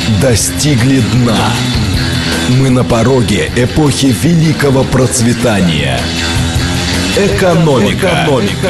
достигли дна. Мы на пороге эпохи великого процветания. Экономика.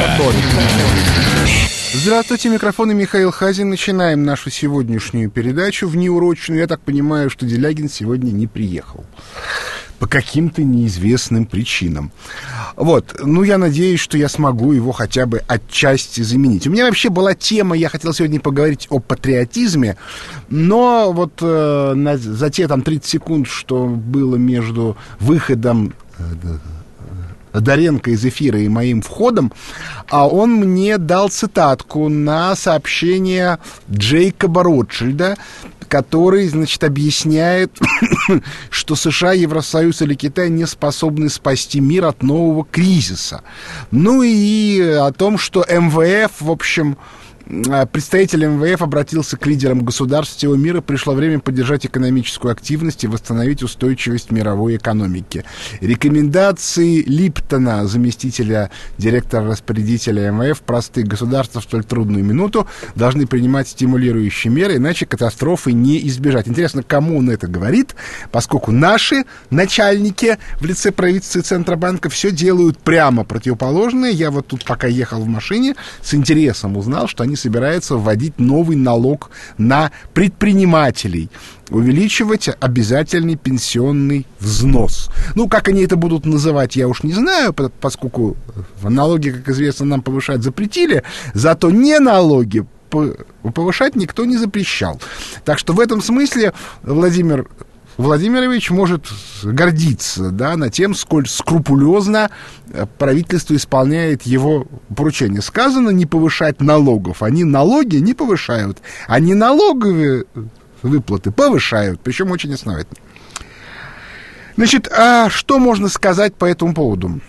Здравствуйте, микрофон и Михаил Хазин. Начинаем нашу сегодняшнюю передачу внеурочную. Я так понимаю, что Делягин сегодня не приехал по каким-то неизвестным причинам. Вот, я надеюсь, что я смогу его хотя бы отчасти заменить. У меня вообще была тема, я хотел сегодня поговорить о патриотизме, но вот за те 30 секунд, что было между выходом Доренко из эфира и моим входом, он мне дал цитатку на сообщение Джейкоба Ротшильда, который, объясняет, что США, Евросоюз или Китай не способны спасти мир от нового кризиса. И о том, что МВФ, в общем, представитель МВФ обратился к лидерам государств всего мира. Пришло время поддержать экономическую активность и восстановить устойчивость мировой экономики. Рекомендации Липтона, заместителя директора-распорядителя МВФ, простые: государства в столь трудную минуту должны принимать стимулирующие меры, иначе катастрофы не избежать. Интересно, кому он это говорит, поскольку наши начальники в лице правительства и Центробанка все делают прямо противоположное. Я вот тут, пока ехал в машине, с интересом узнал, что они собираются вводить новый налог на предпринимателей, увеличивать обязательный пенсионный взнос. Как они это будут называть, я уж не знаю, поскольку налоги, как известно, нам повышать запретили, зато не налоги повышать никто не запрещал. Так что в этом смысле Владимир Владимирович может гордиться, на тем, сколь скрупулезно правительство исполняет его поручение. Сказано не повышать налогов. Они налоги не повышают. Они налоговые выплаты повышают, причем очень основательно. А что можно сказать по этому поводу?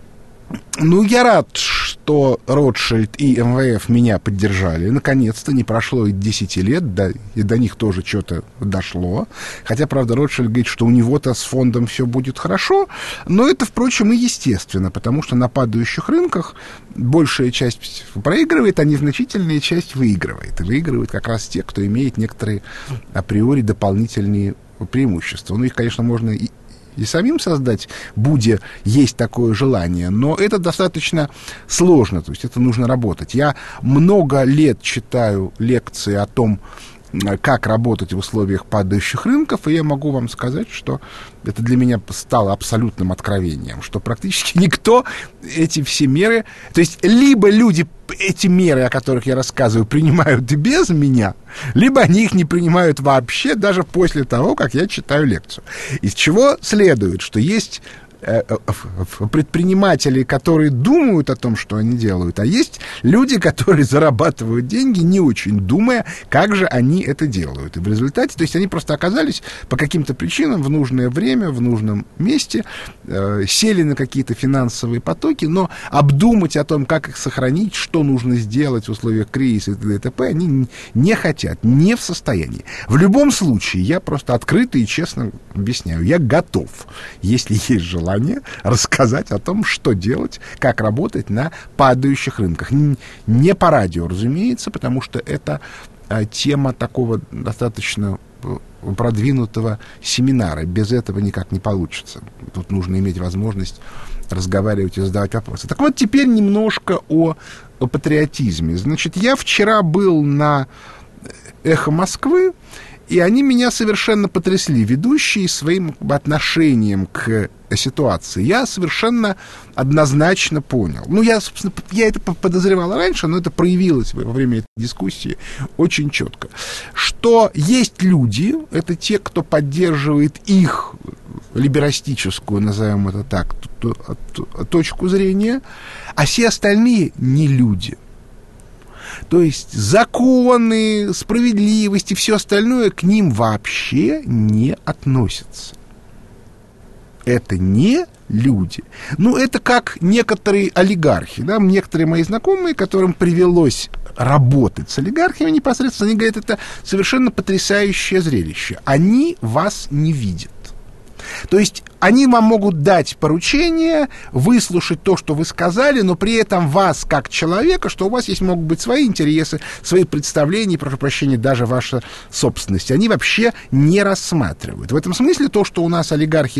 Я рад, что Ротшильд и МВФ меня поддержали. Наконец-то, не прошло и 10 лет, и до них тоже что-то дошло. Хотя, правда, Ротшильд говорит, что у него-то с фондом все будет хорошо. Но это, впрочем, и естественно, потому что на падающих рынках большая часть проигрывает, а незначительная часть выигрывает. И выигрывают как раз те, кто имеет некоторые априори дополнительные преимущества. Их, конечно, можно и самим создать, будь есть такое желание, но это достаточно сложно, то есть это нужно работать. Я много лет читаю лекции о том, как работать в условиях падающих рынков, и я могу вам сказать, что это для меня стало абсолютным откровением, что практически никто эти все меры, то есть либо люди эти меры, о которых я рассказываю, принимают и без меня, либо они их не принимают вообще, даже после того, как я читаю лекцию. Из чего следует, что есть предприниматели, которые думают о том, что они делают, а есть люди, которые зарабатывают деньги, не очень думая, как же они это делают. И в результате, то есть они просто оказались по каким-то причинам в нужное время, в нужном месте, сели на какие-то финансовые потоки, но обдумать о том, как их сохранить, что нужно сделать в условиях кризиса и т.д. они не хотят, не в состоянии. В любом случае, я просто открыто и честно объясняю, я готов, если есть желание, рассказать о том, что делать, как работать на падающих рынках. Не по радио, разумеется, потому что это тема такого достаточно продвинутого семинара. Без этого никак не получится. Тут нужно иметь возможность разговаривать и задавать вопросы. Так вот, теперь немножко о патриотизме. Я вчера был на «Эхо Москвы», и они меня совершенно потрясли, ведущие своим отношением к ситуации. Я совершенно однозначно понял. Собственно, я это подозревал раньше, но это проявилось во время этой дискуссии очень четко, что есть люди, это те, кто поддерживает их либерастическую, назовем это так, точку зрения, а все остальные не люди. То есть законы, справедливость и все остальное к ним вообще не относятся. Это не люди. Это как некоторые олигархи. Некоторые мои знакомые, которым привелось работать с олигархами непосредственно, они говорят, это совершенно потрясающее зрелище. Они вас не видят. То есть они вам могут дать поручение, выслушать то, что вы сказали, но при этом вас, как человека, что у вас есть, могут быть свои интересы, свои представления, прошу прощения, даже ваша собственность. Они вообще не рассматривают. В этом смысле то, что у нас олигархи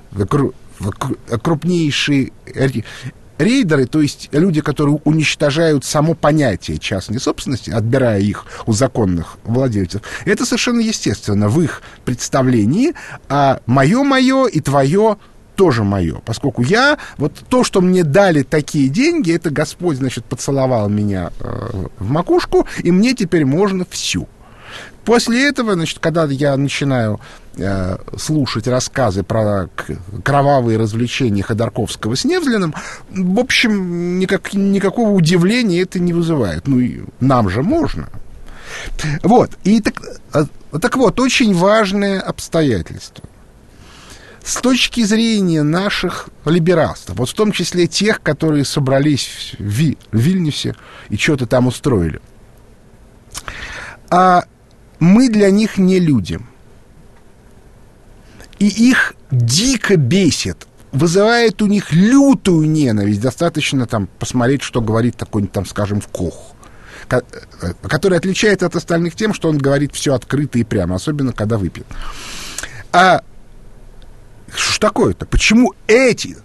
крупнейшие рейдеры, то есть люди, которые уничтожают само понятие частной собственности, отбирая их у законных владельцев, это совершенно естественно в их представлении, а мое и твое тоже мое, поскольку вот то, что мне дали такие деньги, это Господь, значит, поцеловал меня в макушку, и мне теперь можно всю. После этого, значит, когда я начинаю слушать рассказы про кровавые развлечения Ходорковского с Невзлиным, в общем, никакого удивления это не вызывает. Ну, и нам же можно. Вот. И так вот, очень важное обстоятельство. С точки зрения наших либерастов, вот в том числе тех, которые собрались в Вильнюсе и что-то там устроили, мы для них не люди. И их дико бесит, вызывает у них лютую ненависть. Достаточно там посмотреть, что говорит такой-нибудь там, скажем, Кох, который отличается от остальных тем, что он говорит все открыто и прямо, особенно когда выпьет. А что ж такое-то? Почему эти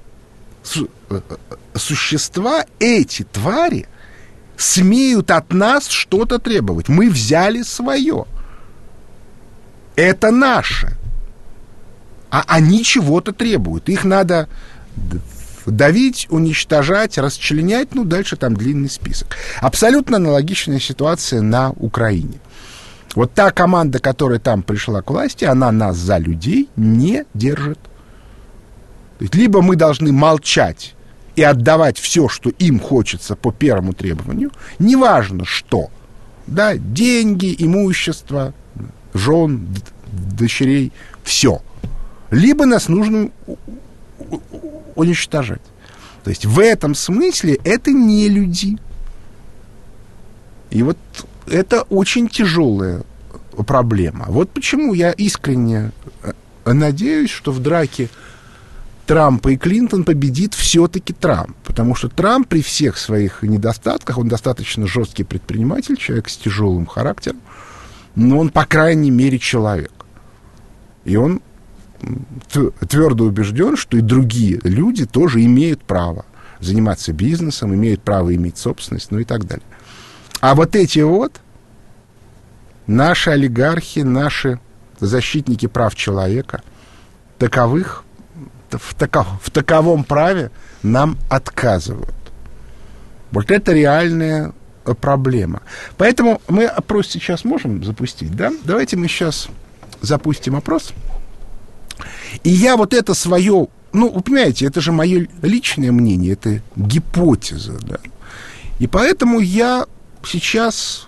существа, эти твари смеют от нас что-то требовать? Мы взяли свое. Это наше. А они чего-то требуют. Их надо давить, уничтожать, расчленять. Ну, дальше там длинный список. Абсолютно аналогичная ситуация на Украине. Вот та команда, которая там пришла к власти, она нас за людей не держит. То есть либо мы должны молчать и отдавать все, что им хочется по первому требованию, неважно что, да, деньги, имущество, жен, дочерей, все. Либо нас нужно уничтожать. То есть в этом смысле это не люди. И вот это очень тяжелая проблема. Вот почему я искренне надеюсь, что в драке Трампа и Клинтон победит все-таки Трамп. Потому что Трамп при всех своих недостатках, он достаточно жесткий предприниматель, человек с тяжелым характером, но он, по крайней мере, человек. И он твердо убежден, что и другие люди тоже имеют право заниматься бизнесом, имеют право иметь собственность, ну и так далее. А вот эти вот наши олигархи, наши защитники прав человека, в таковом праве нам отказывают. Вот это реальная проблема. Поэтому мы опрос сейчас можем запустить, да? Давайте мы сейчас запустим опрос. И я вот это свое, ну, вы понимаете, это же мое личное мнение, это гипотеза, да. И поэтому я сейчас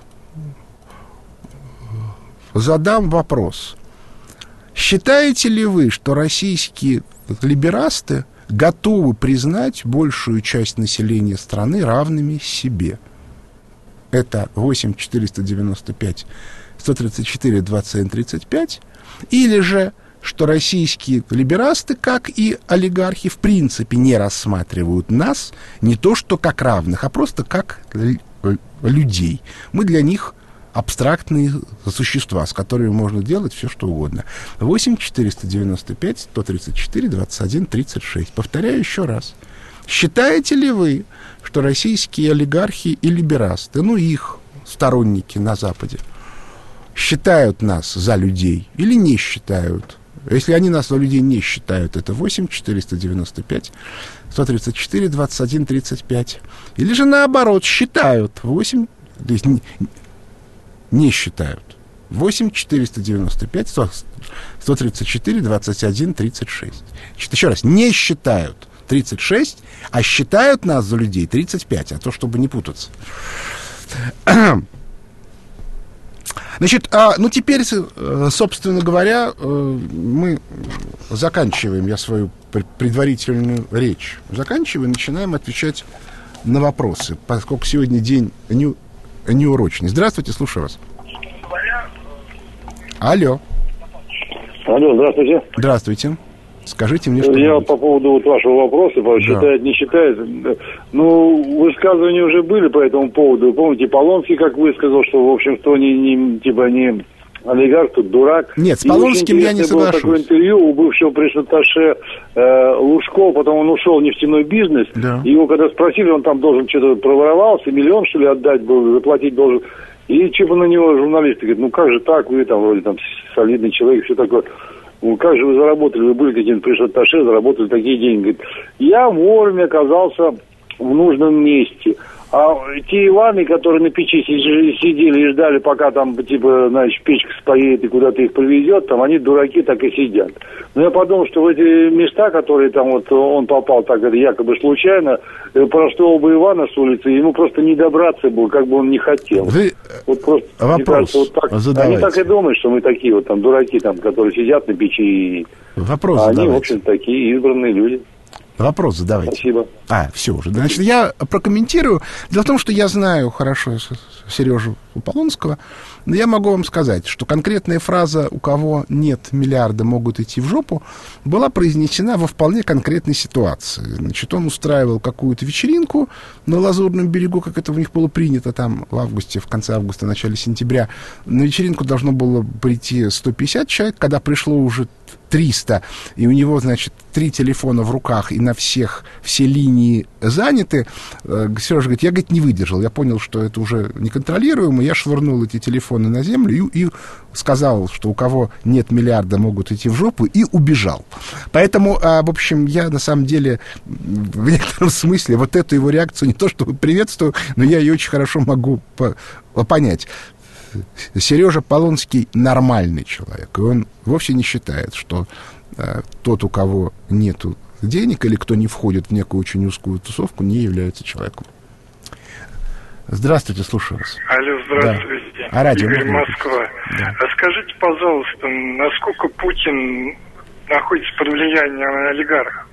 задам вопрос. Считаете ли вы, что российские либерасты готовы признать большую часть населения страны равными себе? Это 8 495 134 27 35. Или же, что российские либерасты, как и олигархи, в принципе не рассматривают нас не то что как равных, а просто как людей. Мы для них абстрактные существа, с которыми можно делать все, что угодно. 8 495 134 21 36. Повторяю еще раз. Считаете ли вы, что российские олигархи и либерасты, ну, их сторонники на Западе, считают нас за людей или не считают? Если они нас за людей не считают, это 8 495 134 21 35. Или же наоборот, считают 8, то есть не считают. 8 495 134 21 36. Значит, еще раз, не считают 36, а считают нас за людей 35, а то, чтобы не путаться. Значит, ну теперь, собственно говоря, мы заканчиваем, я свою предварительную речь заканчиваю, начинаем отвечать на вопросы, поскольку сегодня день неурочный. Здравствуйте, слушаю вас. Алло. Алло, здравствуйте. Здравствуйте. Скажите мне, что Я по поводу вот вашего вопроса, считает, не считает. Ну, высказывания уже были по этому поводу. Вы помните, Полонский, как высказал, что, в общем, что не олигарх, тут дурак. Нет, с Полонским я не соглашусь. Было такое интервью у бывшего пресс-атташе Лужкова, потом он ушел в нефтяной бизнес. Да. Его когда спросили, он там должен что-то проворовался, миллион, что ли, отдать был, заплатить должен. И типа на него журналисты говорят, ну как же так, вы там вроде там солидный человек, все такое. Ну, как же вы заработали, вы были каким-то пресс-атташе, заработали такие деньги. Говорит, я вовремя оказался в нужном месте. А те Иваны, которые на печи сидели и ждали, пока там, типа, значит, печка споет и куда-то их привезет, там они, дураки, так и сидят. Но я подумал, что в эти места, которые там вот он попал так якобы случайно, простого бы Ивана с улицы, ему просто не добраться было, как бы он не хотел. Вы вот просто, вопрос мне кажется, вот так, задавайте. Они так и думают, что мы такие вот там дураки, там, которые сидят на печи. Вопрос а они, задавайте. в общем, такие избранные люди. Вопрос задавайте. Спасибо. Все уже. Значит, я прокомментирую. Дело в том, что я знаю хорошо Сережу Полонского, но я могу вам сказать, что конкретная фраза «у кого нет миллиарда, могут идти в жопу» была произнесена во вполне конкретной ситуации. Значит, он устраивал какую-то вечеринку на Лазурном берегу, как это у них было принято там в августе, в конце августа, начале сентября. На вечеринку должно было прийти 150 человек, когда пришло уже 300, и у него, значит, 3 телефона в руках, и на все линии заняты. Сережа говорит, я, говорит, не выдержал. Я понял, что это уже неконтролируемо. Я швырнул эти телефоны на землю и сказал, что у кого нет миллиарда, могут идти в жопу, и убежал. Поэтому, в общем, я на самом деле в некотором смысле вот эту его реакцию не то чтобы приветствую, но я ее очень хорошо могу понять. Сережа Полонский нормальный человек, и он вовсе не считает, что тот, у кого нету денег или кто не входит в некую очень узкую тусовку, не является человеком. Здравствуйте, слушаю вас. Алло, здравствуйте. Да. Радио, Игорь, Москва. Да. Скажите, пожалуйста, насколько Путин находится под влиянием олигархов?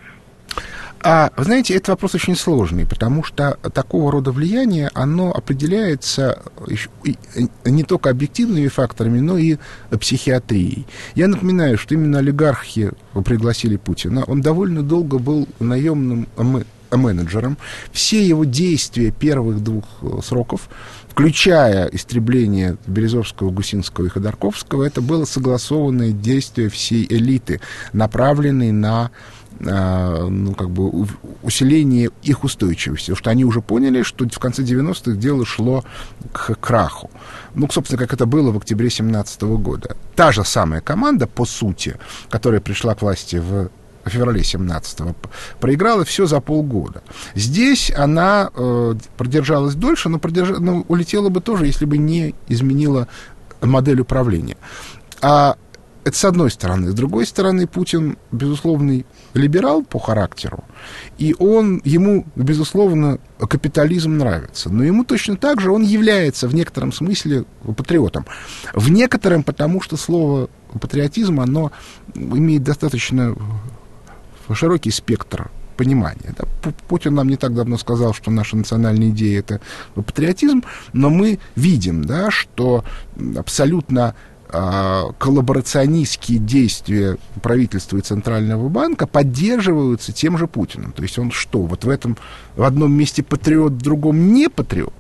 Вы знаете, это вопрос очень сложный, потому что такого рода влияние, оно определяется не только объективными факторами, но и психиатрией. Я напоминаю, что именно олигархи пригласили Путина. Он довольно долго был наемным менеджером. Все его действия первых 2 сроков, включая истребление Березовского, Гусинского и Ходорковского, это было согласованное действие всей элиты, направленное на усиление их устойчивости, потому что они уже поняли, что в конце 90-х дело шло к краху. Собственно, как это было в октябре 2017 года. Та же самая команда, по сути, которая пришла к власти в феврале 17-го, проиграла все за полгода. Здесь она продержалась дольше, но улетела бы тоже, если бы не изменила модель управления. Это с одной стороны. С другой стороны, Путин, безусловный либерал по характеру, и ему, безусловно, капитализм нравится. Но ему точно так же он является в некотором смысле патриотом. В некотором, потому что слово патриотизм, оно имеет достаточно широкий спектр понимания. Путин нам не так давно сказал, что наша национальная идея — это патриотизм, но мы видим, что абсолютно коллаборационистские действия правительства и Центрального банка поддерживаются тем же Путиным. То есть он что, в одном месте патриот, в другом не патриот?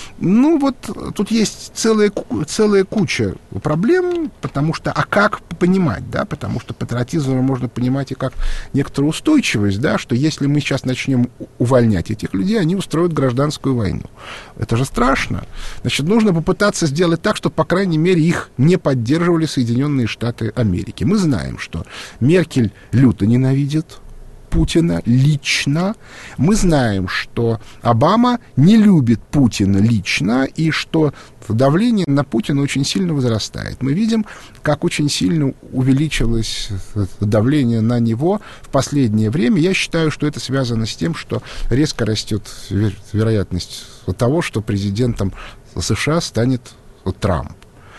Тут есть целая куча проблем, потому что, как понимать, да, потому что патриотизм можно понимать и как некоторую устойчивость, да, что если мы сейчас начнем увольнять этих людей, они устроят гражданскую войну. Это же страшно. Значит, нужно попытаться сделать так, чтобы, по крайней мере, их не поддерживали Соединенные Штаты Америки. Мы знаем, что Меркель люто ненавидит Путина лично. Мы знаем, что Обама не любит Путина лично, и что давление на Путина очень сильно возрастает. Мы видим, как очень сильно увеличилось давление на него в последнее время. Я считаю, что это связано с тем, что резко растет вероятность того, что президентом США станет Трамп.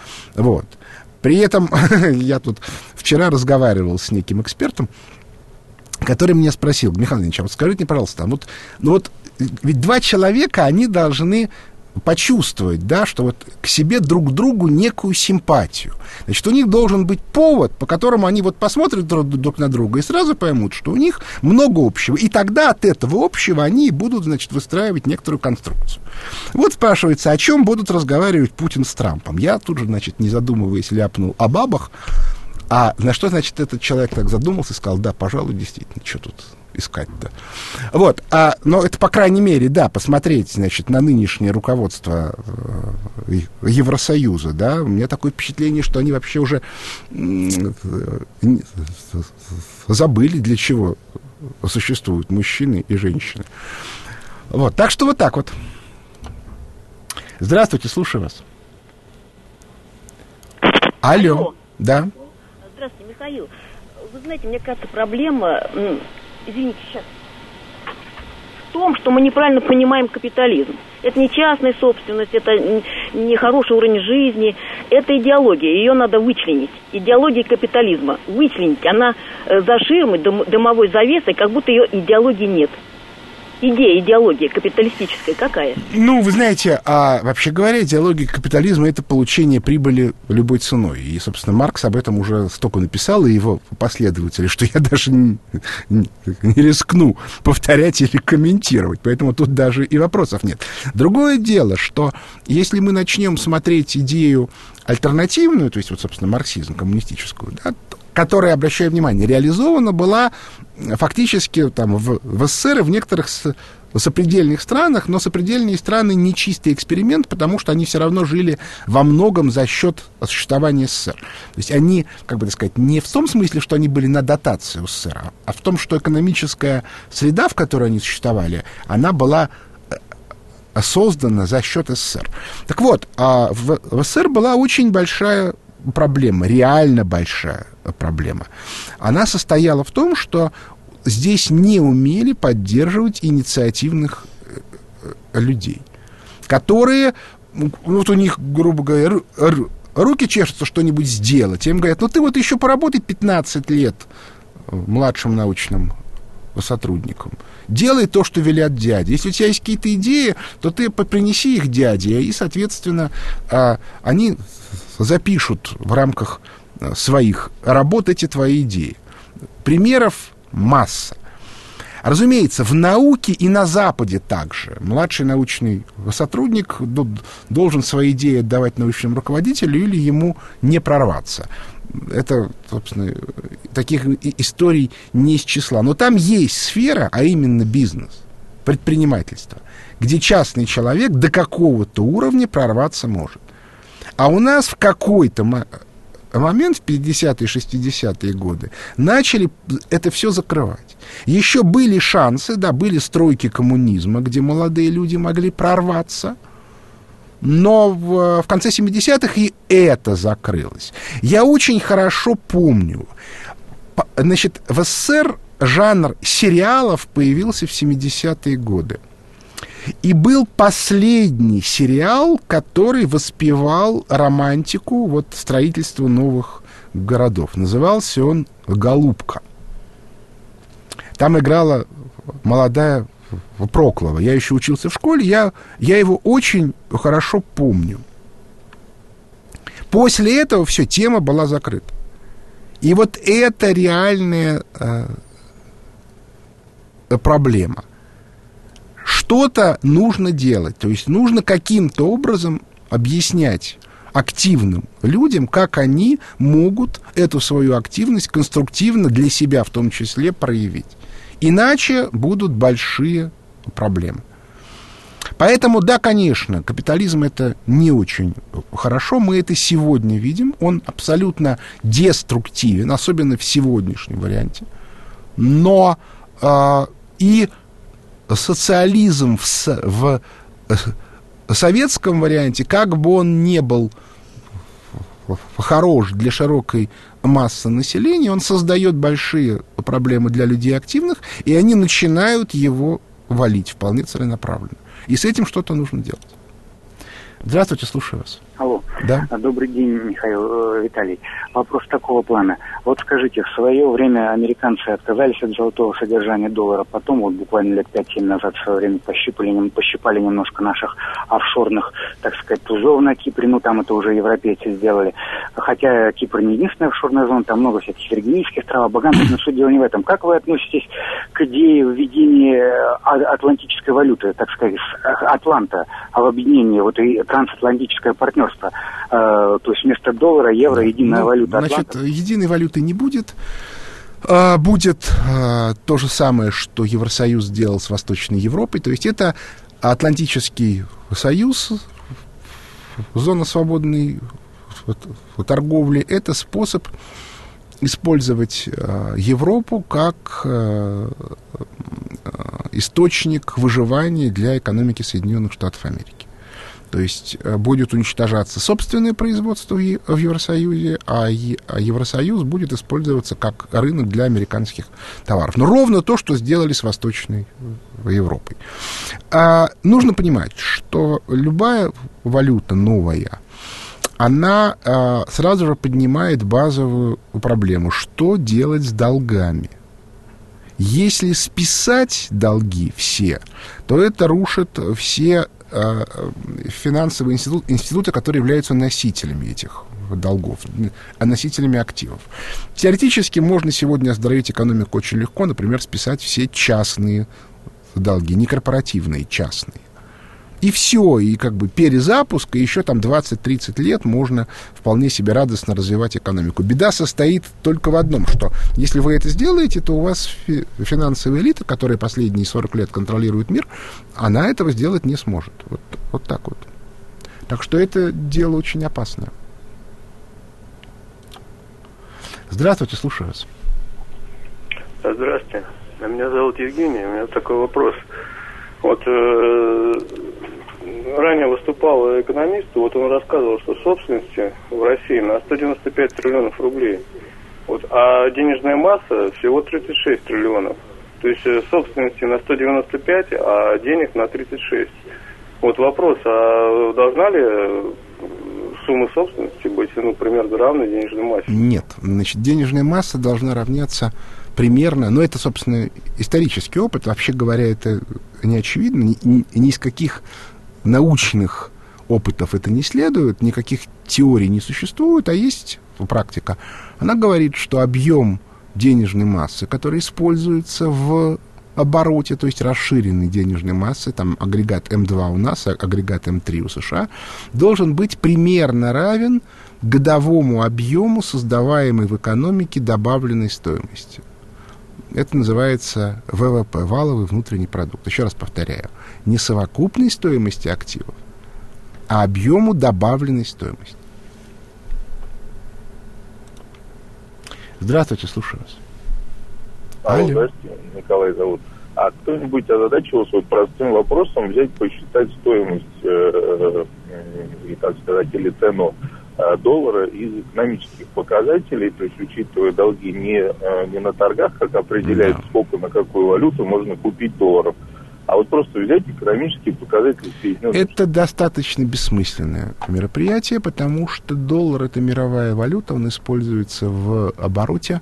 При этом я тут вчера разговаривал с неким экспертом, который меня спросил: Михаил Ильич, скажите мне, пожалуйста, ведь 2 человека, они должны почувствовать, да, что вот к себе друг к другу некую симпатию. Значит, у них должен быть повод, по которому они вот посмотрят друг на друга и сразу поймут, что у них много общего. И тогда от этого общего они и будут, значит, выстраивать некоторую конструкцию. Вот спрашивается, о чем будут разговаривать Путин с Трампом. Я тут же, значит, не задумываясь, ляпнул о бабах. А на что, значит, этот человек так задумался и сказал, да, пожалуй, действительно, что тут искать-то. Вот, но это, по крайней мере, да, посмотреть, значит, на нынешнее руководство Евросоюза, да, у меня такое впечатление, что они вообще уже забыли, для чего существуют мужчины и женщины. Вот, так что вот так вот. Здравствуйте, слушаю вас. Алло. Да. Здравствуйте, Михаил. Вы знаете, мне кажется, проблема, извините, сейчас, в том, что мы неправильно понимаем капитализм. Это не частная собственность, это не хороший уровень жизни, это идеология, ее надо вычленить. Идеология капитализма, вычленить, она за ширмой, дымовой завесой, как будто ее идеологии нет. Идеология капиталистическая какая? Ну, вы знаете, вообще говоря, идеология капитализма — это получение прибыли любой ценой. И, собственно, Маркс об этом уже столько написал, и его последователи, что я даже не рискну повторять или комментировать. Поэтому тут даже и вопросов нет. Другое дело, что если мы начнем смотреть идею альтернативную, то есть, вот, собственно, марксизм, коммунистическую, да, которая, обращаю внимание, реализована была фактически там, в СССР и в некоторых сопредельных странах, но сопредельные страны не чистый эксперимент, потому что они все равно жили во многом за счет существования СССР. То есть они, как бы так сказать, не в том смысле, что они были на дотации у СССР, а в том, что экономическая среда, в которой они существовали, она была создана за счет СССР. Так вот, в СССР была очень большая проблема, реально большая проблема. Она состояла в том, что здесь не умели поддерживать инициативных людей, которые, вот у них, грубо говоря, руки чешутся что-нибудь сделать. Им говорят, ну ты вот еще поработай 15 лет младшим научным сотрудникам. Делай то, что велят дяди. Если у тебя есть какие-то идеи, то ты принеси их дяде, и, соответственно, они запишут в рамках своих работ эти твои идеи. Примеров масса. Разумеется, в науке и на Западе также младший научный сотрудник должен свои идеи отдавать научному руководителю или ему не прорваться. Это, собственно, таких историй не из числа. Но там есть сфера, а именно бизнес, предпринимательство, где частный человек до какого-то уровня прорваться может. А у нас в какой-то момент, в 50-е, 60-е годы, начали это все закрывать. Еще были шансы, да, были стройки коммунизма, где молодые люди могли прорваться, но в конце 70-х и это закрылось. Я очень хорошо помню, значит, в СССР жанр сериалов появился в 70-е годы. И был последний сериал, который воспевал романтику вот, строительства новых городов. Назывался он «Голубка». Там играла молодая Проклова. Я еще учился в школе, я его очень хорошо помню. После этого все, тема была закрыта. И вот это реальная проблема. Что-то нужно делать, то есть нужно каким-то образом объяснять активным людям, как они могут эту свою активность конструктивно для себя в том числе проявить. Иначе будут большие проблемы. Поэтому, да, конечно, капитализм — это не очень хорошо, мы это сегодня видим, он абсолютно деструктивен, особенно в сегодняшнем варианте, но и социализм в советском варианте, как бы он не был хорош для широкой массы населения, он создает большие проблемы для людей активных, и они начинают его валить вполне целенаправленно. И с этим что-то нужно делать. Здравствуйте, слушаю вас. Алло. Да. Добрый день, Михаил, Виталий. Вопрос такого плана. Вот скажите, в свое время американцы отказались от золотого содержания доллара, потом вот буквально лет 5-7 назад в свое время пощипали немножко наших офшорных, так сказать, тузов на Кипре, ну там это уже европейцы сделали. Хотя Кипр не единственная офшорная зона, там много всяких Виргинийских острова, Багамских, но суть дела не в этом. Как вы относитесь к идее введения атлантической валюты, так сказать, Атланта, об объединении, вот и трансатлантическое партнерство? То есть вместо доллара, евро, единая валюта Атланта? Значит, единой валюты не будет. Будет то же самое, что Евросоюз сделал с Восточной Европой. То есть это Атлантический союз, зона свободной торговли. Это способ использовать Европу как источник выживания для экономики Соединенных Штатов Америки. То есть будет уничтожаться собственное производство в Евросоюзе, а Евросоюз будет использоваться как рынок для американских товаров. Но ровно то, что сделали с Восточной Европой. Нужно понимать, что любая валюта новая, она сразу же поднимает базовую проблему. Что делать с долгами? Если списать долги все, то это рушит все финансовые институты, которые являются носителями этих долгов, носителями активов. Теоретически можно сегодня оздоровить экономику очень легко, например, списать все частные долги, не корпоративные, частные. И все, и как бы перезапуск, и еще там 20-30 лет можно вполне себе радостно развивать экономику. Беда состоит только в одном, что если вы это сделаете, то у вас финансовая элита, которая последние 40 лет контролирует мир, она этого сделать не сможет. Вот так вот. Так что это дело очень опасное. Здравствуйте, слушаю вас. Здравствуйте. Меня зовут Евгений. У меня такой вопрос. Вот ранее выступал экономист, вот он рассказывал, что собственности в России на 195 триллионов рублей, вот, а денежная масса всего 36 триллионов. То есть собственности на 195, а денег на 36. Вот вопрос, а должна ли сумма собственности быть, ну, примерно равной денежной массе? Нет. Значит, денежная масса должна равняться примерно, но это, собственно, исторический опыт, вообще говоря, это не очевидно, ни из каких научных опытов это не следует, никаких теорий не существует, а есть практика. Она говорит, что объем денежной массы, который используется в обороте, то есть расширенной денежной массы, там агрегат М2 у нас, агрегат М3 у США, должен быть примерно равен годовому объему создаваемой в экономике добавленной стоимости. Это называется ВВП, валовый внутренний продукт. Еще раз повторяю, не совокупной стоимости активов, а объему добавленной стоимости. Здравствуйте, слушаю вас. Алло, здравствуйте, Николай зовут. А кто-нибудь озадачивался вот простым вопросом взять, посчитать стоимость, и, так сказать, или цену доллара из экономических показателей, то есть учитывая долги не на торгах, как определяет, сколько на какую валюту можно купить долларов, а вот просто взять экономические показатели Соединенных Штатов. Это достаточно бессмысленное мероприятие, потому что доллар — это мировая валюта, он используется в обороте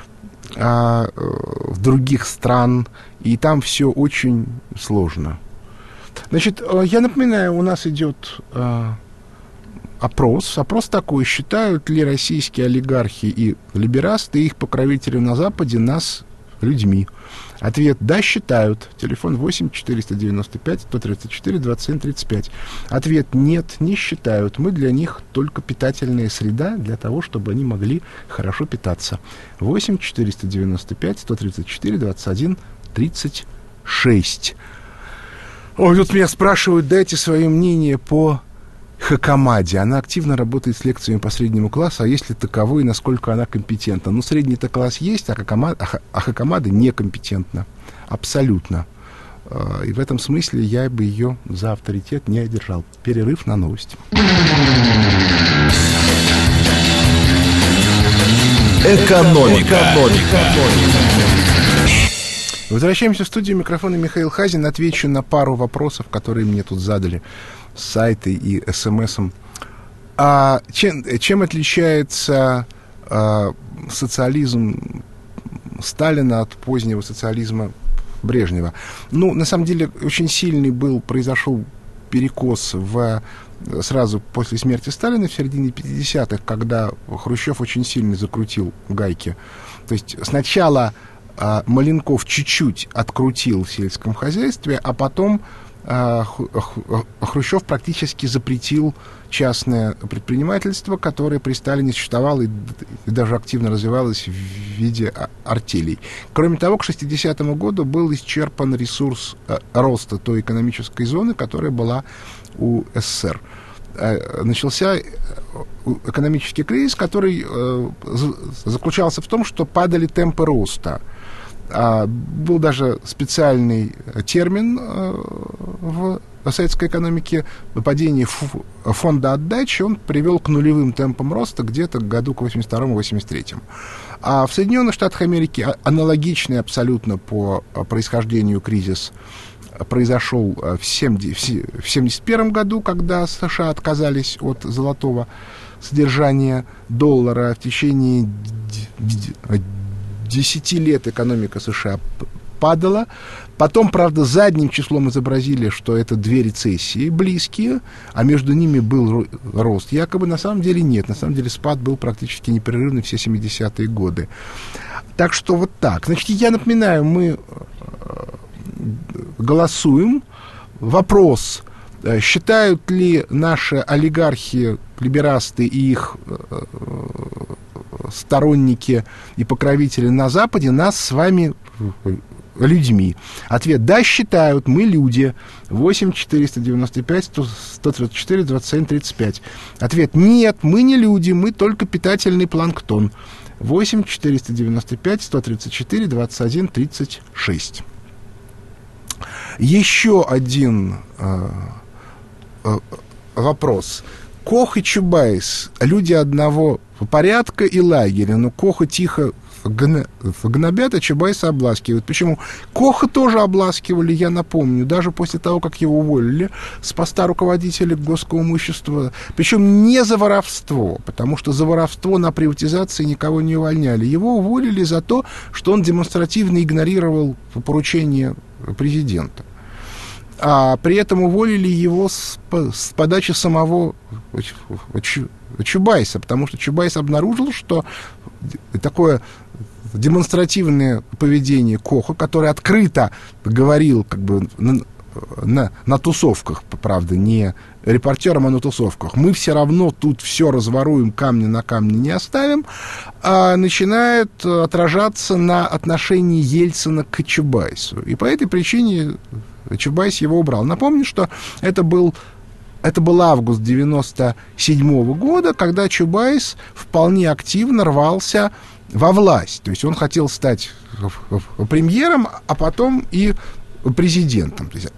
в других стран, и там все очень сложно. Значит, я напоминаю, у нас идет опрос такой: считают ли российские олигархи и либерасты, их покровители на Западе, нас людьми? Ответ: да, считают. Телефон 8-495-134-27-35. Ответ: нет, не считают. Мы для них только питательная среда для того, чтобы они могли хорошо питаться. 8-495-134-27-36. Ой, тут меня спрашивают, дайте свое мнение по Хакамаде. Она активно работает с лекциями по среднему классу, а есть ли таковой, и насколько она компетентна? Ну, средний-то класс есть, а Хакамада некомпетентна. Абсолютно. И в этом смысле я бы ее за авторитет не одержал. Перерыв на новости. Экономика. Возвращаемся в студию. Микрофон Михаил Хазин. Отвечу на пару вопросов, которые мне тут задали сайты и СМСом. Чем отличается социализм Сталина от позднего социализма Брежнева? Ну, на самом деле, очень сильный произошел перекос сразу после смерти Сталина в середине 50-х, когда Хрущев очень сильно закрутил гайки. То есть сначала Маленков чуть-чуть открутил в сельском хозяйстве, а потом Хрущев практически запретил частное предпринимательство, которое при Сталине существовало и даже активно развивалось в виде артелей. Кроме того, к 60-му году был исчерпан ресурс роста той экономической зоны, которая была у СССР. Начался экономический кризис, который заключался в том, что падали темпы роста. Был даже специальный термин в советской экономике падение фонда отдачи, он привел к нулевым темпам роста где-то к году к 82-83. А в Соединенных Штатах Америки аналогичный абсолютно по происхождению кризис произошел в 1971 году, когда США отказались от золотого содержания доллара. В течение 10 лет экономика США падала. Потом, правда, задним числом изобразили, что это две рецессии близкие, а между ними был рост. Якобы на самом деле нет. На самом деле спад был практически непрерывный все 70-е годы. Так что вот так. Значит, я напоминаю, мы голосуем. Вопрос, считают ли наши олигархи, либерасты и их сторонники и покровители на Западе нас с вами людьми? Ответ: да, считают, мы люди. 8 495 134 27 35. Ответ: нет, мы не люди, мы только питательный планктон. 8 495 134 21 36. Еще один вопрос. Кох и Чубайс — люди одного порядка и лагеря, но Коха тихо гнобят, а Чубайса обласкивают. Почему? Коха тоже обласкивали, я напомню, даже после того, как его уволили с поста руководителя Госского имущества. Причем не за воровство, потому что за воровство на приватизации никого не увольняли. Его уволили за то, что он демонстративно игнорировал поручение президента. А при этом уволили его с подачи самого Чубайса, потому что Чубайс обнаружил, что такое демонстративное поведение Коха, который открыто говорил как бы на тусовках, правда, не репортерам, а на тусовках, мы все равно тут все разворуем, камня на камне не оставим, начинает отражаться на отношении Ельцина к Чубайсу. И по этой причине Чубайс его убрал. Напомню, что это был август 1997 года, когда Чубайс вполне активно рвался во власть. То есть он хотел стать премьером, а потом и президентом. То есть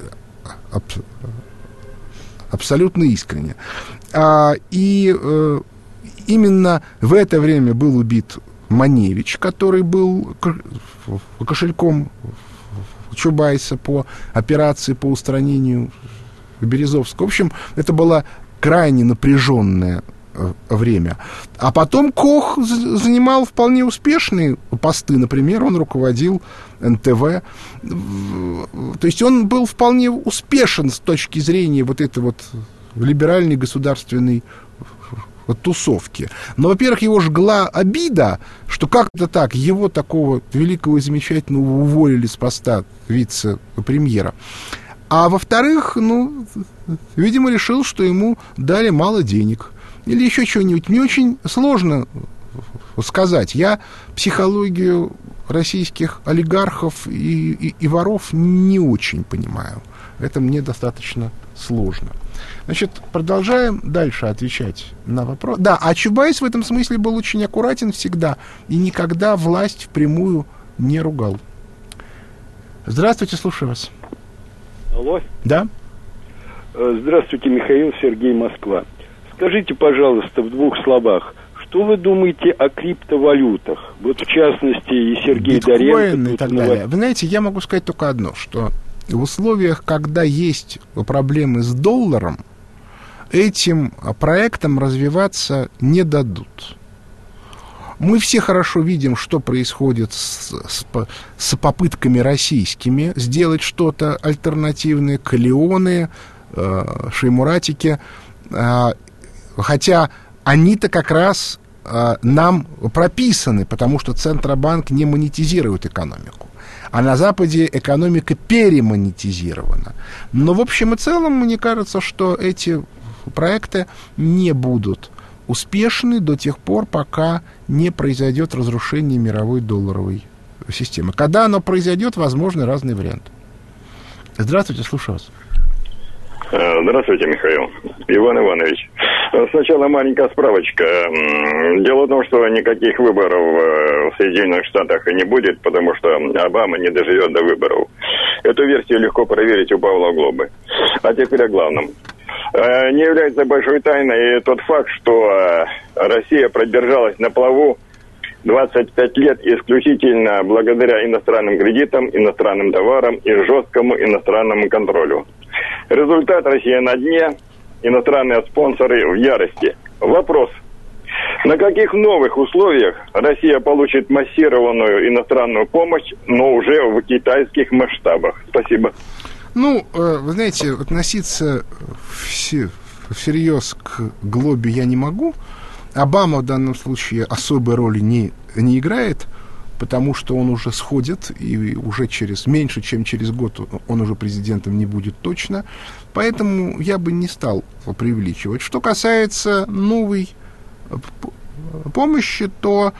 абсолютно искренне. И именно в это время был убит Маневич, который был кошельком Чубайса по операции по устранению Березовского. В общем, это было крайне напряженное время. А потом Кох занимал вполне успешные посты. Например, он руководил НТВ. То есть он был вполне успешен с точки зрения вот этой вот либеральной государственной тусовки. Но, во-первых, его жгла обида, что как-то так, его такого великого и замечательного уволили с поста вице-премьера. А во-вторых, видимо, решил, что ему дали мало денег. Или еще чего-нибудь. Мне очень сложно сказать. Я психологию российских олигархов и воров не очень понимаю. Это мне достаточно сложно. Значит, продолжаем дальше отвечать на вопрос. Да, а Чубайс в этом смысле был очень аккуратен всегда и никогда власть впрямую не ругал. Здравствуйте, слушаю вас. Алло. Да. Здравствуйте, Михаил, Сергей, Москва. Скажите, пожалуйста, в двух словах, что вы думаете о криптовалютах? Вот в частности и Сергей Доренко. И так далее. Вы знаете, я могу сказать только одно, что в условиях, когда есть проблемы с долларом, этим проектам развиваться не дадут. Мы все хорошо видим, что происходит с попытками российскими сделать что-то альтернативное, Каллионы, Шеймуратики, хотя они-то как раз нам прописаны, потому что Центробанк не монетизирует экономику. А на Западе экономика перемонетизирована. Но в общем и целом, мне кажется, что эти проекты не будут успешны до тех пор, пока не произойдет разрушение мировой долларовой системы. Когда оно произойдет, возможны разные варианты. Здравствуйте, слушаю вас. Здравствуйте, Михаил. Иван Иванович. Сначала маленькая справочка. Дело в том, что никаких выборов в Соединенных Штатах и не будет, потому что Обама не доживет до выборов. Эту версию легко проверить у Павла Глобы. А теперь о главном. Не является большой тайной тот факт, что Россия продержалась на плаву 25 лет исключительно благодаря иностранным кредитам, иностранным товарам и жесткому иностранному контролю. Результат: Россия на дне, иностранные спонсоры в ярости. Вопрос: на каких новых условиях Россия получит массированную иностранную помощь, но уже в китайских масштабах? Спасибо. Ну, вы знаете, относиться всерьез к Глобе я не могу. Обама в данном случае особой роли не играет, потому что он уже сходит, и уже меньше, чем через год он уже президентом не будет точно. Поэтому я бы не стал преувеличивать. Что касается новой помощи, то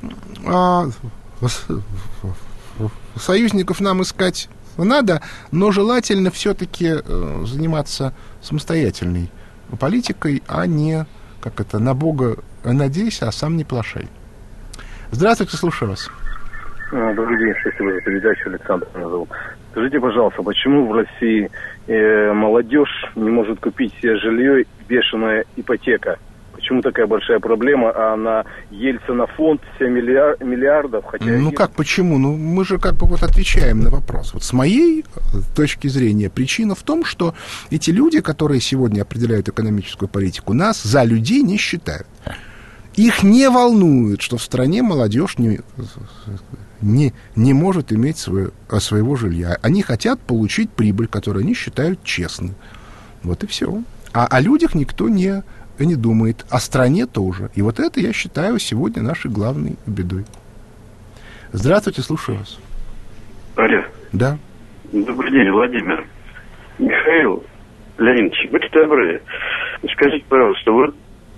союзников нам искать надо, но желательно все-таки заниматься самостоятельной политикой, а не, на Бога надейся, а сам не плашай. Здравствуйте, слушаю вас. Добрый день, спасибо за передачу, Александр меня зовут. Скажите, пожалуйста, почему в России молодежь не может купить себе жилье и бешеная ипотека? Почему такая большая проблема, а на Ельцина фонд 7 миллиардов, хотя... Как почему? Мы же отвечаем на вопрос. С моей точки зрения причина в том, что эти люди, которые сегодня определяют экономическую политику, нас за людей не считают. Их не волнует, что в стране молодежь не может иметь своего жилья. Они хотят получить прибыль, которую они считают честной. Вот и все. А о людях никто не думает. О стране тоже. И вот это, я считаю, сегодня нашей главной бедой. Здравствуйте, слушаю вас. Алло. Да. Добрый день, Владимир. Михаил Леонидович, будьте добры, скажите, пожалуйста, вот...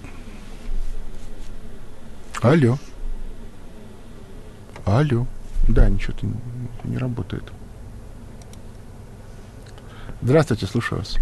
Алло. Да, ничего-то не работает. Здравствуйте, слушаю вас.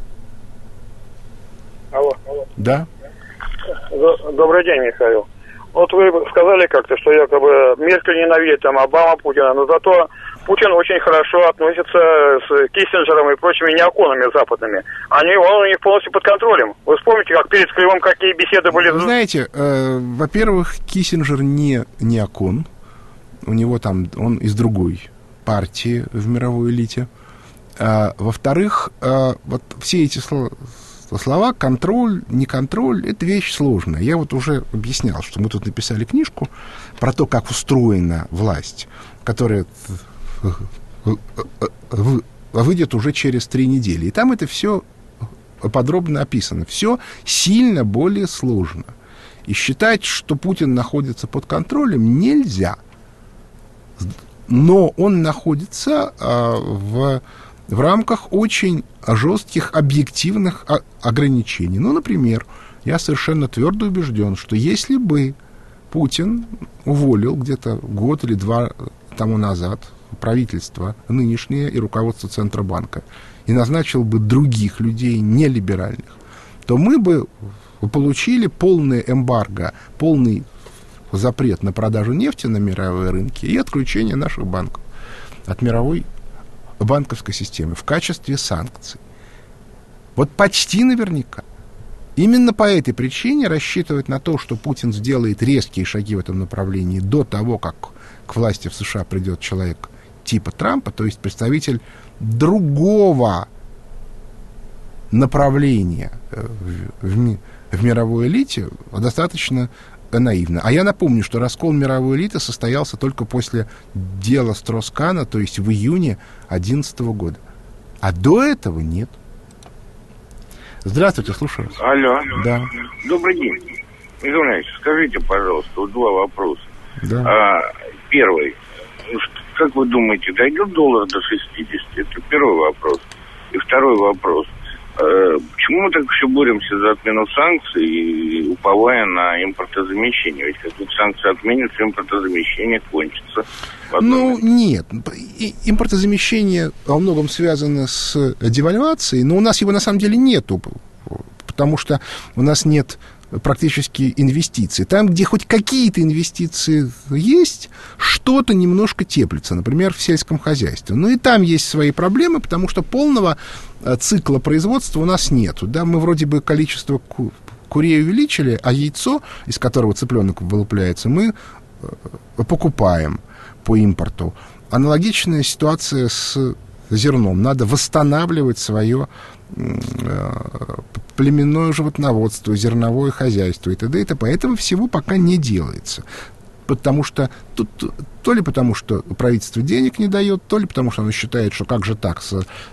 Алло. Да. Добрый день, Михаил. Вот вы сказали как-то, что якобы Меркель ненавидит Обама, Путина, но зато Путин очень хорошо относится с Киссинджером и прочими неоконами западными. Он у них полностью под контролем. Вы вспомните, как перед Кривом какие беседы были... Вы знаете, во-первых, Киссинджер не неокон. У него он из другой партии в мировой элите. Во-вторых, вот все эти слова контроль, не контроль, это вещь сложная. Я уже объяснял, что мы тут написали книжку про то, как устроена власть, которая выйдет уже через 3 недели. И там это все подробно описано. Все сильно более сложно. И считать, что Путин находится под контролем, нельзя. Но он находится в рамках очень жестких объективных ограничений. Например, я совершенно твердо убежден, что если бы Путин уволил где-то год или 2 тому назад правительство нынешнее и руководство Центробанка и назначил бы других людей, нелиберальных, то мы бы получили полное эмбарго, полный запрет на продажу нефти на мировые рынки и отключение наших банков от мировой банковской системы в качестве санкций. Вот почти наверняка. Именно по этой причине рассчитывать на то, что Путин сделает резкие шаги в этом направлении до того, как к власти в США придет человек типа Трампа, то есть представитель другого направление в мировой элите достаточно наивно. А я напомню, что раскол мировой элиты состоялся только после дела Строс-Кана, то есть в июне 2011 года. А до этого нет. Здравствуйте, слушаю вас. Алло. Да. Добрый день. Михаил Иванович, скажите, пожалуйста, вот два вопроса. Да. Первый. Как вы думаете, дойдет доллар до 60? Это первый вопрос. И второй вопрос. Почему мы так все боремся за отмену санкций, уповая на импортозамещение? Ведь как только санкции отменятся, импортозамещение кончится. Ну, нет. Импортозамещение во многом связано с девальвацией, но у нас его на самом деле нету, потому что у нас нет практически инвестиций. Там, где хоть какие-то инвестиции есть, что-то немножко теплится, например, в сельском хозяйстве. Ну и там есть свои проблемы, потому что полного цикла производства у нас нету. Да? Мы вроде бы количество курей увеличили, а яйцо, из которого цыпленок вылупляется, мы покупаем по импорту. Аналогичная ситуация с зерном. Надо восстанавливать свое племенное животноводство, зерновое хозяйство и т.д. и т.п. Этого всего пока не делается. Потому что, то ли потому, что правительство денег не дает, то ли потому, что оно считает, что как же так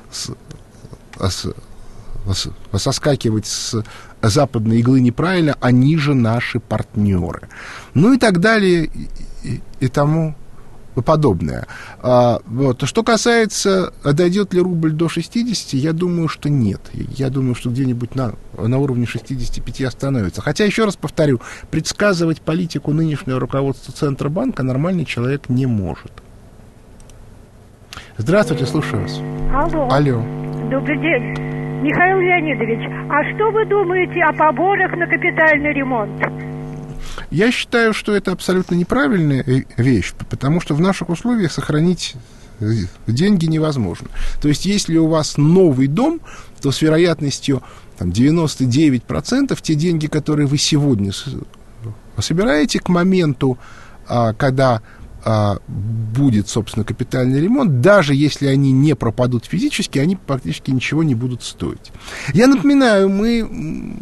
соскакивать с западной иглы неправильно, они же наши партнеры. Ну и так далее, и тому подобное. Вот. Что касается, дойдет ли рубль до 60, я думаю, что нет. Я думаю, что где-нибудь на уровне 65 остановится. Хотя, еще раз повторю, предсказывать политику нынешнего руководства Центробанка нормальный человек не может. Здравствуйте, слушаю вас. Алло. Добрый день. Михаил Леонидович, а что вы думаете о поборах на капитальный ремонт? Я считаю, что это абсолютно неправильная вещь, потому что в наших условиях сохранить деньги невозможно. То есть, если у вас новый дом, то с вероятностью 99% те деньги, которые вы сегодня собираете, к моменту, когда будет, собственно, капитальный ремонт, даже если они не пропадут физически, они практически ничего не будут стоить. Я напоминаю, мы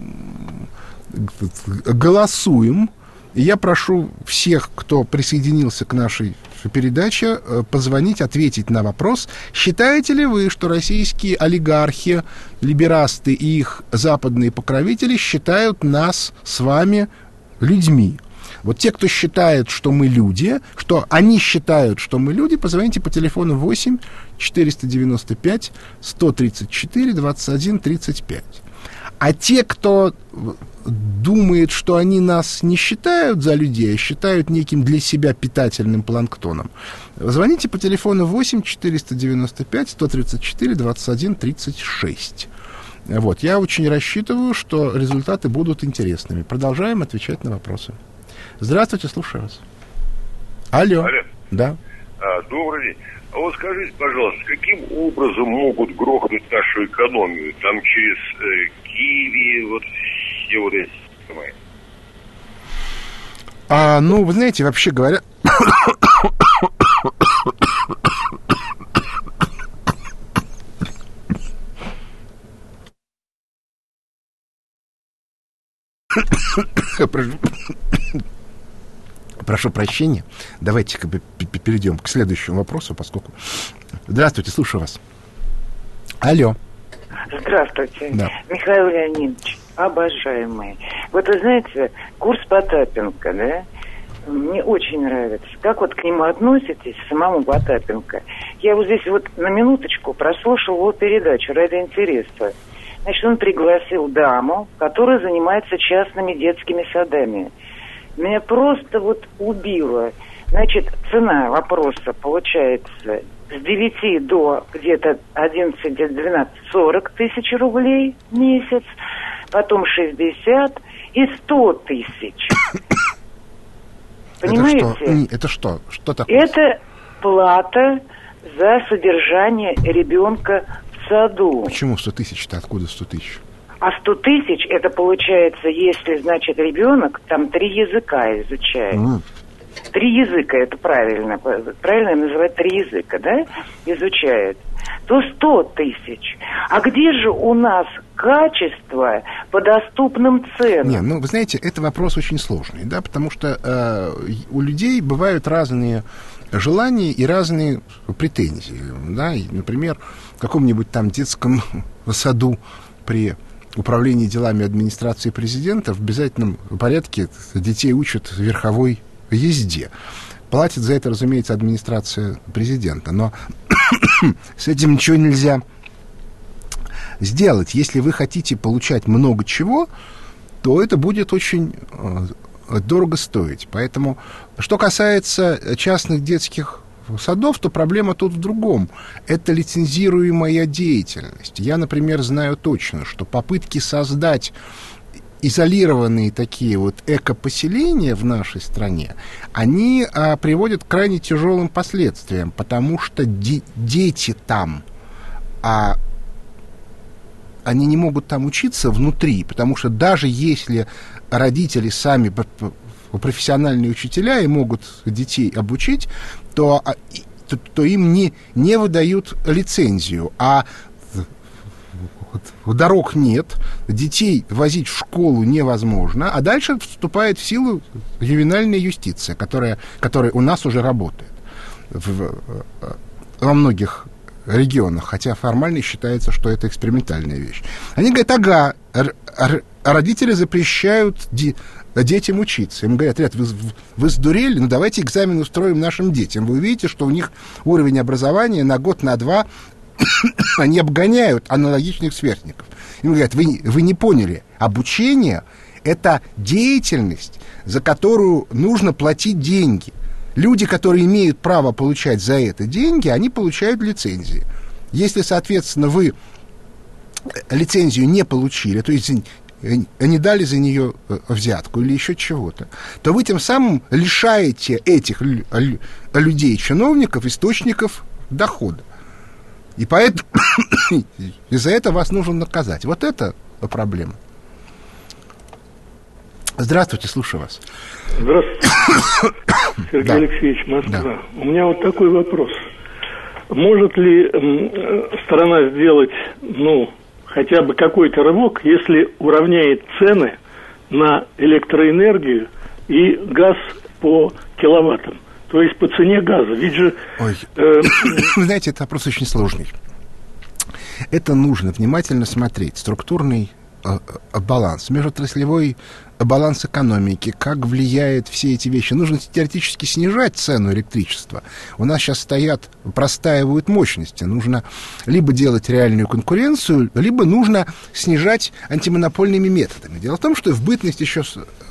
голосуем. И я прошу всех, кто присоединился к нашей передаче, позвонить, ответить на вопрос, считаете ли вы, что российские олигархи, либерасты и их западные покровители считают нас с вами людьми? Вот те, кто считает, что мы люди, что они считают, что мы люди, позвоните по телефону 8 495 134 21 35. А те, кто думает, что они нас не считают за людей, а считают неким для себя питательным планктоном, звоните по телефону 8 495 134 21 36. Вот, я очень рассчитываю, что результаты будут интересными. Продолжаем отвечать на вопросы. Здравствуйте, слушаю вас. Алло. Да. Добрый день. А вот скажите, пожалуйста, каким образом могут грохнуть нашу экономию? Там через Киви, вот все вот эти самые. Ну, вы знаете, вообще говоря... Прошу прощения. Давайте перейдем к следующему вопросу, поскольку... Здравствуйте, слушаю вас. Алло. Здравствуйте, да. Михаил Леонидович, обожаемый. Вот вы знаете, курс Потапенко, да, мне очень нравится. Как вот к нему относитесь, самому Потапенко? Я вот здесь вот на минуточку прослушал его передачу ради интереса. Значит, он пригласил даму, которая занимается частными детскими садами. Меня просто вот убило. Значит, цена вопроса получается с 9 до где-то 11, 12, 40 тысяч рублей в месяц, потом 60 и 100 тысяч. Понимаете? Это что? Что такое? Это плата за содержание ребенка в саду. Почему 100 тысяч-то? Откуда 100 тысяч? А 100 тысяч, это получается, если, значит, ребенок там 3 языка изучает. 3 языка, это правильно называть 3 языка, да, изучает, то 100 тысяч. А где же у нас качество по доступным ценам. Не, ну, вы знаете, это вопрос очень сложный, да, потому что у людей бывают разные желания и разные претензии, да, и, например, в каком-нибудь там детском саду при управлении делами администрации президента в обязательном порядке детей учат верховой езде. Платит за это, разумеется, администрация президента, но с этим ничего нельзя сделать. Если вы хотите получать много чего, то это будет очень дорого стоить. Поэтому, что касается частных детских садов, то проблема тут в другом. Это лицензируемая деятельность. Я, например, знаю точно, что попытки создать изолированные такие вот экопоселения в нашей стране, они приводят к крайне тяжелым последствиям, потому что дети там, они не могут там учиться внутри, потому что даже если родители сами профессиональные учителя и могут детей обучить, то им не выдают лицензию, а дорог нет, детей возить в школу невозможно, а дальше вступает в силу ювенальная юстиция, которая у нас уже работает во многих регионах, хотя формально считается, что это экспериментальная вещь. Они говорят, родители запрещают детям учиться. Им говорят, ребят, вы сдурели, ну давайте экзамен устроим нашим детям. Вы увидите, что у них уровень образования на год, на два они обгоняют аналогичных сверстников. Им говорят, вы не поняли, обучение – это деятельность, за которую нужно платить деньги. Люди, которые имеют право получать за это деньги, они получают лицензии. Если, соответственно, вы лицензию не получили, то есть не дали за нее взятку или еще чего-то, то вы тем самым лишаете этих людей, чиновников, источников дохода. И поэтому из-за этого вас нужно наказать. Вот это проблема. Здравствуйте, слушаю вас. Здравствуйте, Сергей Алексеевич, Москва. Да. У меня вот такой вопрос. Может ли страна сделать, хотя бы какой-то рывок, если уравняет цены на электроэнергию и газ по киловаттам? То есть по цене газа. Ведь же... Вы знаете, это вопрос очень сложный. Это нужно внимательно смотреть. Структурный баланс, межотраслевой баланс экономики, как влияет все эти вещи. Нужно теоретически снижать цену электричества. У нас сейчас простаивают мощности. Нужно либо делать реальную конкуренцию, либо нужно снижать антимонопольными методами. Дело в том, что в бытность еще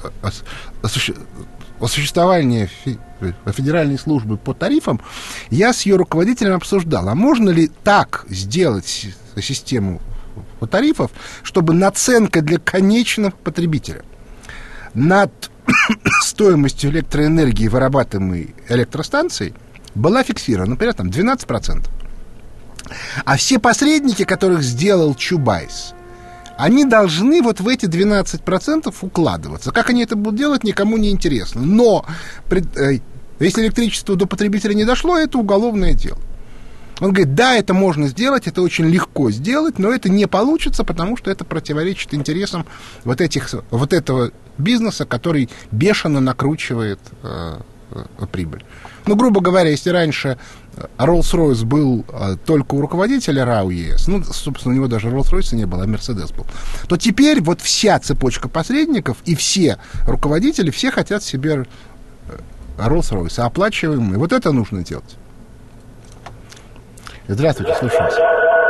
существования Федеральной службы по тарифам я с ее руководителем обсуждал, а можно ли так сделать систему тарифов, чтобы наценка для конечного потребителя над стоимостью электроэнергии, вырабатываемой электростанцией, была фиксирована, например, там 12%. А все посредники, которых сделал Чубайс, они должны вот в эти 12% укладываться. Как они это будут делать, никому не интересно. Но если электричество до потребителя не дошло, это уголовное дело. Он говорит, да, это можно сделать, это очень легко сделать, но это не получится, потому что это противоречит интересам вот этого бизнеса, который бешено накручивает прибыль. Ну, грубо говоря, если раньше Rolls-Royce был только у руководителя РАО ЕС, собственно, у него даже Rolls-Royce не было, а Mercedes был, то теперь вот вся цепочка посредников и все руководители, все хотят себе Rolls-Royce, оплачиваемый. Вот это нужно делать. Здравствуйте, слушаю вас.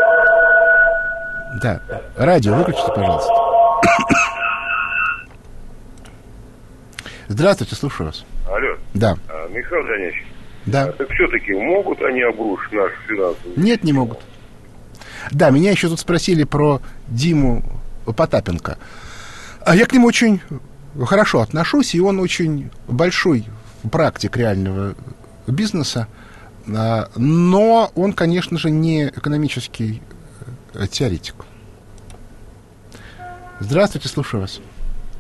Да, радио выключите, пожалуйста. Здравствуйте, слушаю вас. Алло. Да. Михаил Леонидович. Да. Так все-таки могут они обрушить нашу финансовую? Нет, не могут. Да, меня еще тут спросили про Диму Потапенко. Я к нему очень хорошо отношусь, и он очень большой практик реального бизнеса. Но он, конечно же, не экономический теоретик. Здравствуйте, слушаю вас.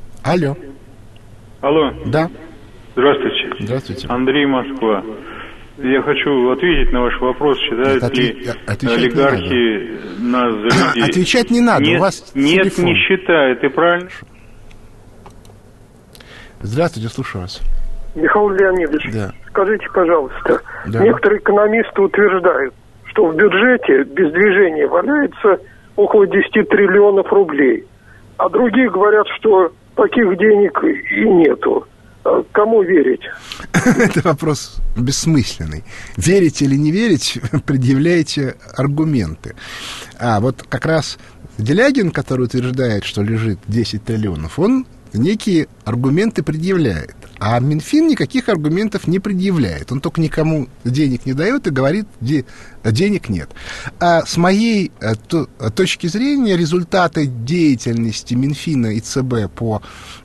Алло. Алло. Да. Здравствуйте. Здравствуйте. Андрей, Москва. Я хочу ответить на ваш вопрос, считают ли олигархи нас за людей. Отвечать не надо, нет, у вас нет, телефон. Не считают, и правильно? Здравствуйте, слушаю вас. Михаил Леонидович, да. Скажите, пожалуйста, да. Некоторые экономисты утверждают, что в бюджете без движения валяется около 10 триллионов рублей, а другие говорят, что таких денег и нету. Кому верить? Это вопрос бессмысленный. Верить или не верить, предъявляйте аргументы. А вот как раз Делягин, который утверждает, что лежит 10 триллионов, он некие аргументы предъявляет. А Минфин никаких аргументов не предъявляет. Он только никому денег не дает и говорит, денег нет. А с моей точки зрения результаты деятельности Минфина и ЦБ по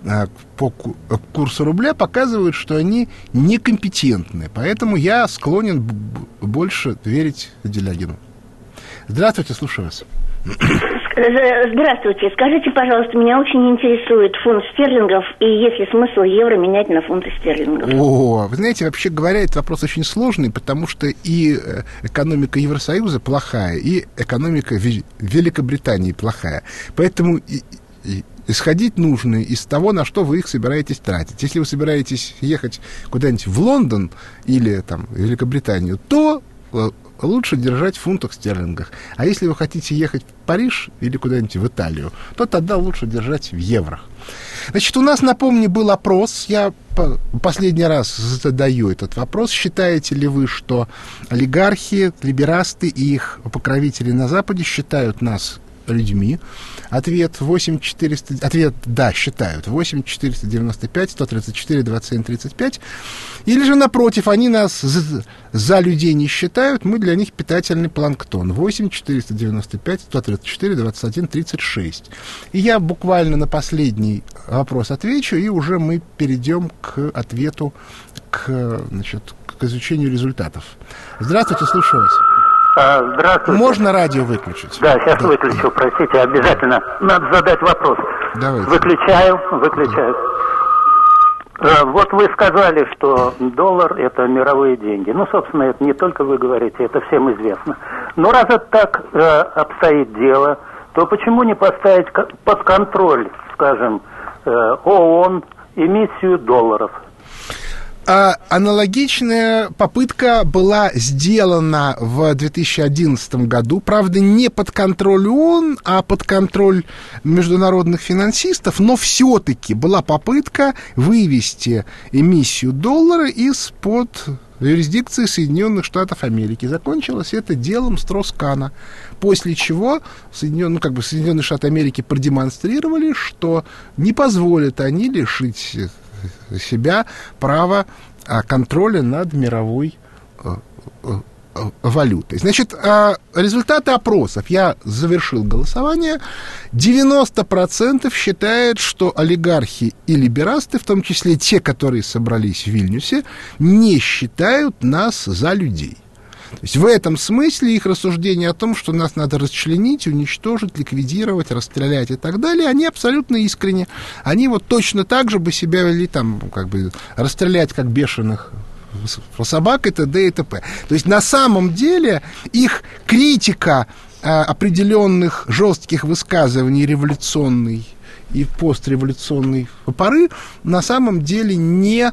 курсу рубля показывают, что они некомпетентны. Поэтому я склонен больше верить Делягину. Здравствуйте, слушаю вас. Здравствуйте. Скажите, пожалуйста, меня очень интересует фунт стерлингов, и есть ли смысл евро менять на фунты стерлингов? Вы знаете, вообще говоря, этот вопрос очень сложный, потому что и экономика Евросоюза плохая, и экономика Великобритании плохая. Поэтому исходить нужно из того, на что вы их собираетесь тратить. Если вы собираетесь ехать куда-нибудь в Лондон или там, в Великобританию, то лучше держать в фунтах стерлингах. А если вы хотите ехать в Париж или куда-нибудь в Италию, то тогда лучше держать в евро. Значит, у нас, напомню, был опрос. Я последний раз задаю этот вопрос. Считаете ли вы, что олигархи, либерасты и их покровители на Западе считают нас людьми? Ответ да, считают. 8-495, 134, 27, 35. Или же, напротив, они нас за людей не считают, мы для них питательный планктон. 8-495, 134, 21, 36. И я буквально на последний вопрос отвечу, и уже мы перейдем к ответу, к изучению результатов. Здравствуйте, слушаю вас. Здравствуйте. Можно радио выключить? Да, сейчас выключу, простите, обязательно. Надо задать вопрос. Давайте. Выключаю. Вот вы сказали, что доллар – это мировые деньги. Ну, собственно, это не только вы говорите, это всем известно. Но раз это так обстоит дело, то почему не поставить под контроль, скажем, ООН эмиссию долларов? Аналогичная попытка была сделана в 2011 году, правда, не под контроль ООН, а под контроль международных финансистов, но все-таки была попытка вывести эмиссию доллара из-под юрисдикции Соединенных Штатов Америки. Закончилось это делом Строс-Кана, после чего Соединенные Штаты Америки продемонстрировали, что не позволят они лишить себя права контроля над мировой валютой. Значит, результаты опросов. Я завершил голосование. 90% считают, что олигархи и либерасты, в том числе те, которые собрались в Вильнюсе, не считают нас за людей. То есть в этом смысле их рассуждения о том, что нас надо расчленить, уничтожить, ликвидировать, расстрелять и так далее, они абсолютно искренне. Они вот точно так же бы себя вели, расстрелять как бешеных собак и т.д. и т.п. То есть на самом деле их критика определенных жестких высказываний революционной и постреволюционной поры на самом деле не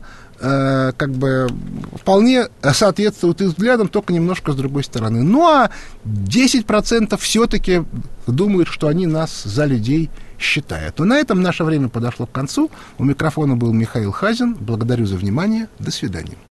вполне соответствует их взглядам, только немножко с другой стороны. Ну, а 10% все-таки думают, что они нас за людей считают. Но на этом наше время подошло к концу. У микрофона был Михаил Хазин. Благодарю за внимание. До свидания.